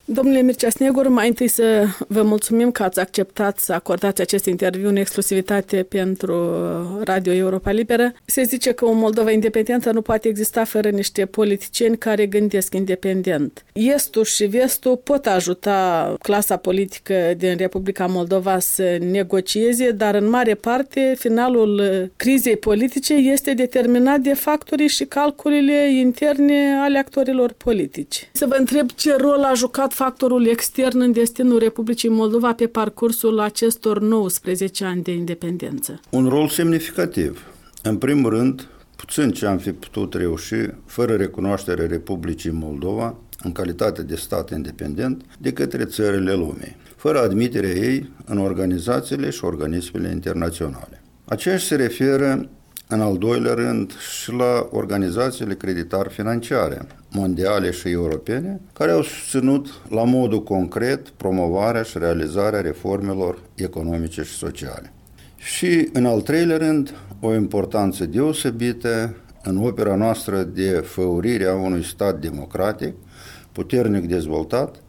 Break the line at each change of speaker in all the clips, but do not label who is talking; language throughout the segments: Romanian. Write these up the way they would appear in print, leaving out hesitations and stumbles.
Domnule Mircea Snegur, mai întâi să vă mulțumim că ați acceptat să acordați acest interviu în exclusivitate pentru Radio Europa Liberă. Se zice că o Moldova independentă nu poate exista fără niște politicieni care gândesc independent. Estul și vestul pot ajuta clasa politică din Republica Moldova să negocieze, dar în mare parte finalul crizei politice este determinat de factorii și calculele interne ale actorilor politici. Să vă întreb ce rol a jucat factorul extern în destinul Republicii Moldova pe parcursul acestor 19 ani de independență?
Un rol semnificativ. În primul rând, puțin ce am fi putut reuși fără recunoașterea Republicii Moldova în calitate de stat independent de către țările lumii, fără admiterea ei în organizațiile și organismele internaționale. Aceea se referă în al doilea rând și la organizațiile creditar-financiare mondiale și europene, care au susținut la modul concret promovarea și realizarea reformelor economice și sociale. Și în al treilea rând, o importanță deosebită în opera noastră de făurire a unui stat democratic, puternic dezvoltat,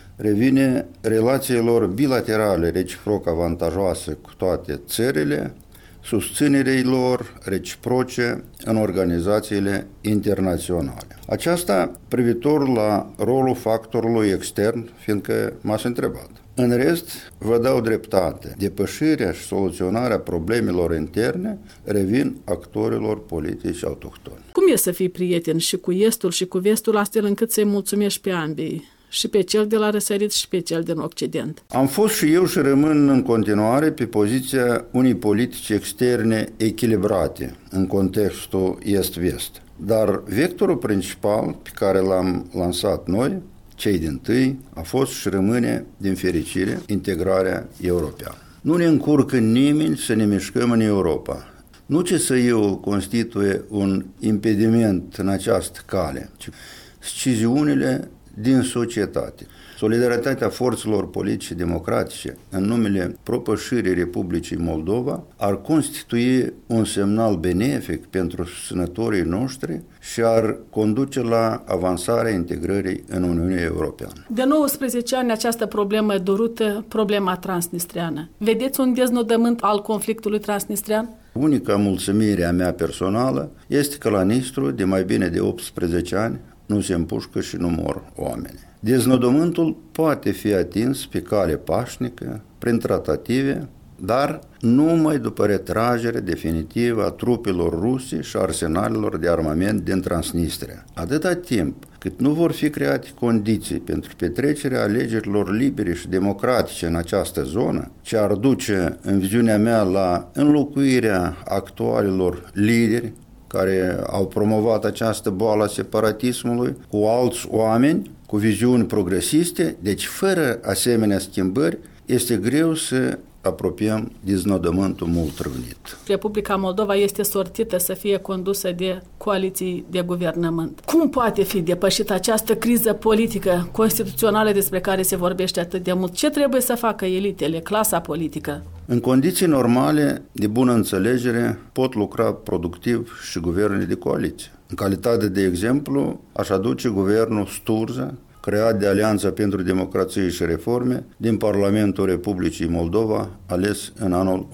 revine relațiilor bilaterale reciproc avantajoase cu toate țările, susținerii lor reciproce în organizațiile internaționale. Aceasta privitor la rolul factorului extern, fiindcă m-ați întrebat. În rest, vă dau dreptate. Depășirea și soluționarea problemelor interne revin actorilor politici autohtoni.
Cum e să fii prieten și cu estul și cu vestul, astfel încât să-i mulțumești pe ambii? Și pe cel de la răsărit și pe cel din Occident.
Am fost și eu și rămân în continuare pe poziția unei politici externe echilibrate în contextul est-vest. Dar vectorul principal pe care l-am lansat noi, cei dintâi, a fost și rămâne, din fericire, integrarea europeană. Nu ne încurcă nimeni să ne mișcăm în Europa. Nu ce să eu constituie un impediment în această cale, ci sciziunile din societate. Solidaritatea forțelor politice democratice în numele propășirii Republicii Moldova ar constitui un semnal benefic pentru susținătorii noștri și ar conduce la avansarea integrării în Uniunea Europeană.
De 19 ani această problemă durută, problema transnistreană. Vedeți un deznodământ al conflictului transnistrean?
Unica mulțumire a mea personală este că la Nistru, de mai bine de 18 ani, nu se împușcă și nu mor oameni. Deznodământul poate fi atins pe cale pașnică, prin tratative, dar numai după retragerea definitivă a trupelor ruse și arsenalelor de armament din Transnistria. Atâta timp cât nu vor fi create condiții pentru petrecerea alegerilor libere și democratice în această zonă, ce ar duce, în viziunea mea, la înlocuirea actualilor lideri care au promovat această boală a separatismului cu alți oameni cu viziuni progresiste, deci fără asemenea schimbări este greu să apropiem deznodământul mult răvnit.
Republica Moldova este sortită să fie condusă de coaliții de guvernământ. Cum poate fi depășită această criză politică constituțională despre care se vorbește atât de mult? Ce trebuie să facă elitele, clasa politică?
În condiții normale, de bună înțelegere, pot lucra productiv și guverne de coaliție. În calitate de exemplu, aș aduce guvernul Sturza, creat de Alianța pentru Democrație și Reforme din Parlamentul Republicii Moldova, ales în anul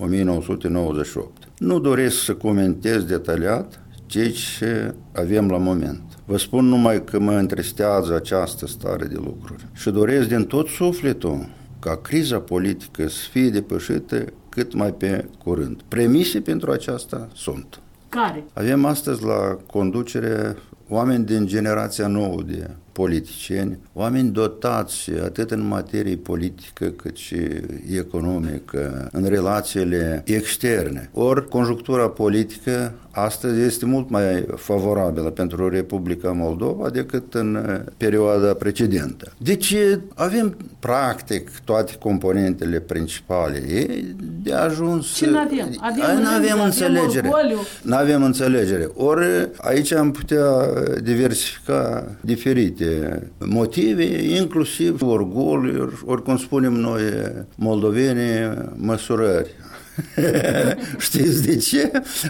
1998. Nu doresc să comentez detaliat ceea ce avem la moment. Vă spun numai că mă întristează această stare de lucruri și doresc din tot sufletul ca criza politică să fie depășită cât mai pe curând. Premise pentru aceasta sunt.
Care?
Avem astăzi la conducere oameni din generația nouă de politicieni, oameni dotați atât în materie politică cât și economică, în relațiile externe. Ori conjunctura politică astăzi este mult mai favorabilă pentru Republica Moldova decât în perioada precedentă. Deci avem practic toate componentele principale. E de ajuns.
Ce n-avem?
Nu avem înțelegere. Ori aici am putea diversifica diferite motive, inclusiv orgoliuri, ori cum spunem noi moldoveni, măsurări. Știți de ce?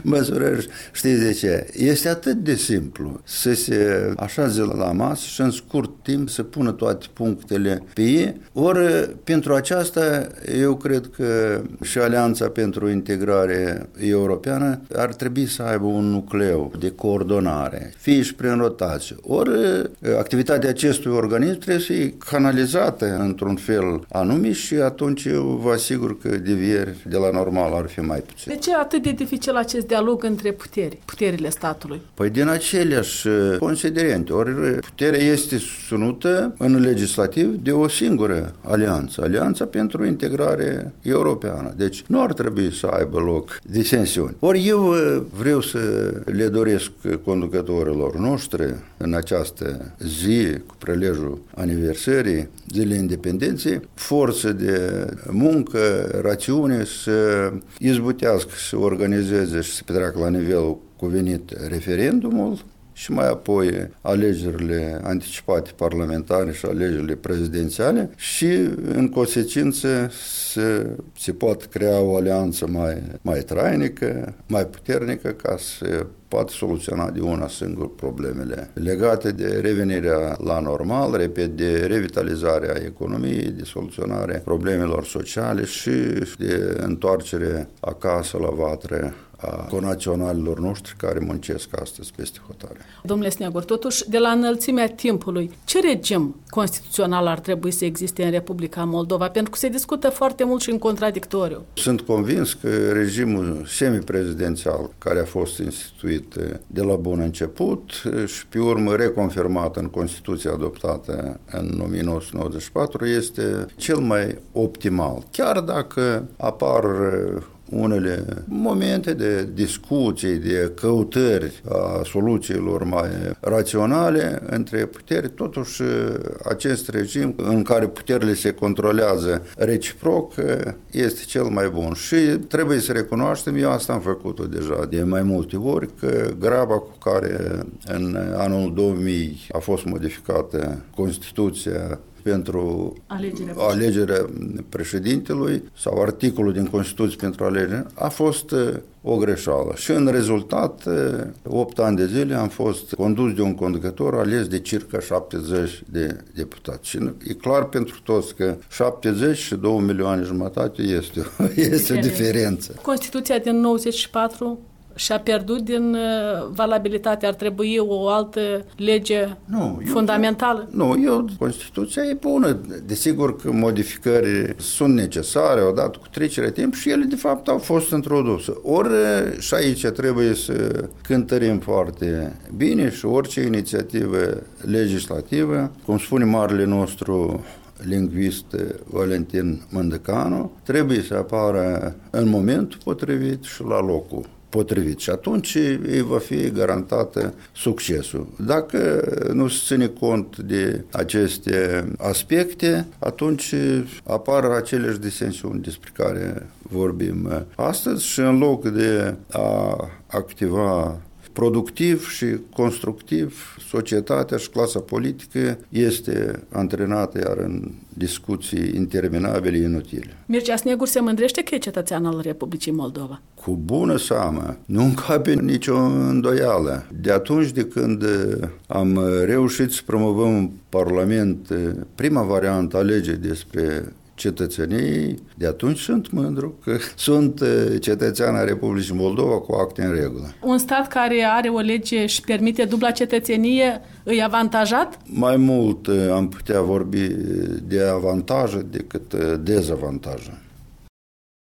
Știți de ce? Este atât de simplu să se așeze la masă și în scurt timp să pună toate punctele pe ei. Ori, pentru aceasta, eu cred că și Alianța pentru Integrare Europeană ar trebui să aibă un nucleu de coordonare, fie și prin rotație. Ori, activitatea acestui organism trebuie să fie canalizată într-un fel anume și atunci eu vă asigur că devieri de la normal ar fi mai puțin.
De ce atât de dificil acest dialog între puterile statului?
Păi din aceleași considerente. Ori puterea este sunută în legislativ de o singură alianță, Alianța pentru Integrare Europeană. Deci nu ar trebui să aibă loc disensiuni. Ori eu vreau să le doresc conducătorilor noștri în această zi cu prelejul aniversării Zilei Independenței, forță de muncă, rațiune, să izbutească, să organizeze și să petreacă la nivelul cuvenit referendumul și mai apoi alegerile anticipate parlamentare și alegerile prezidențiale și, în consecință, să se poată crea o alianță mai trainică, mai puternică, ca să poate soluționa de una singură problemele legate de revenirea la normal, repet, de revitalizarea economiei, de soluționarea problemelor sociale și de întoarcere acasă la vatră a conaționalilor noștri care muncesc astăzi peste hotare.
Domnule Snegur, totuși, de la înălțimea timpului, ce regim constituțional ar trebui să existe în Republica Moldova? Pentru că se discută foarte mult și în contradictoriu.
Sunt convins că regimul semiprezidențial care a fost instituit de la bun început și pe urmă reconfirmat în Constituția adoptată în 1994 este cel mai optimal. Chiar dacă apar unele momente de discuții, de căutări a soluțiilor mai raționale între puteri, totuși acest regim în care puterile se controlează reciproc este cel mai bun. Și trebuie să recunoaștem, eu asta am făcut-o deja de mai multe ori, că graba cu care în anul 2000 a fost modificată Constituția pentru alegerea președintelui sau articolul din Constituție pentru alegere a fost o greșeală. Și în rezultat, 8 ani de zile am fost condus de un conducător ales de circa 70 de deputați. Și e clar pentru toți că 70 și 2 milioane jumătate este o diferență.
Constituția din 94 și-a pierdut din valabilitate. Ar trebui o altă lege fundamentală?
Constituția e bună. Desigur că modificări sunt necesare odată cu trecerea timp și ele de fapt au fost introduse. Ori și aici trebuie să cântărim foarte bine și orice inițiativă legislativă, cum spune marele nostru lingvist Valentin Mândăcanu, trebuie să apară în momentul potrivit și la locul potrivit și atunci îi va fi garantată succesul. Dacă nu se ține cont de aceste aspecte, atunci apar aceleași disensiuni despre care vorbim astăzi și în loc de a activa productiv și constructiv, societatea și clasa politică este antrenată iar în discuții interminabile, inutile.
Mircea Snegur se mândrește că e cetățean al Republicii Moldova.
Cu bună seamă, nu încape nicio îndoială. De atunci de când am reușit să promovăm în Parlament prima variantă a legii despre cetățenii, de atunci sunt mândru că sunt cetățean al Republicii Moldova cu acte în regulă.
Un stat care are o lege și permite dubla cetățenie, îi avantajat?
Mai mult am putea vorbi de avantaje decât dezavantaje.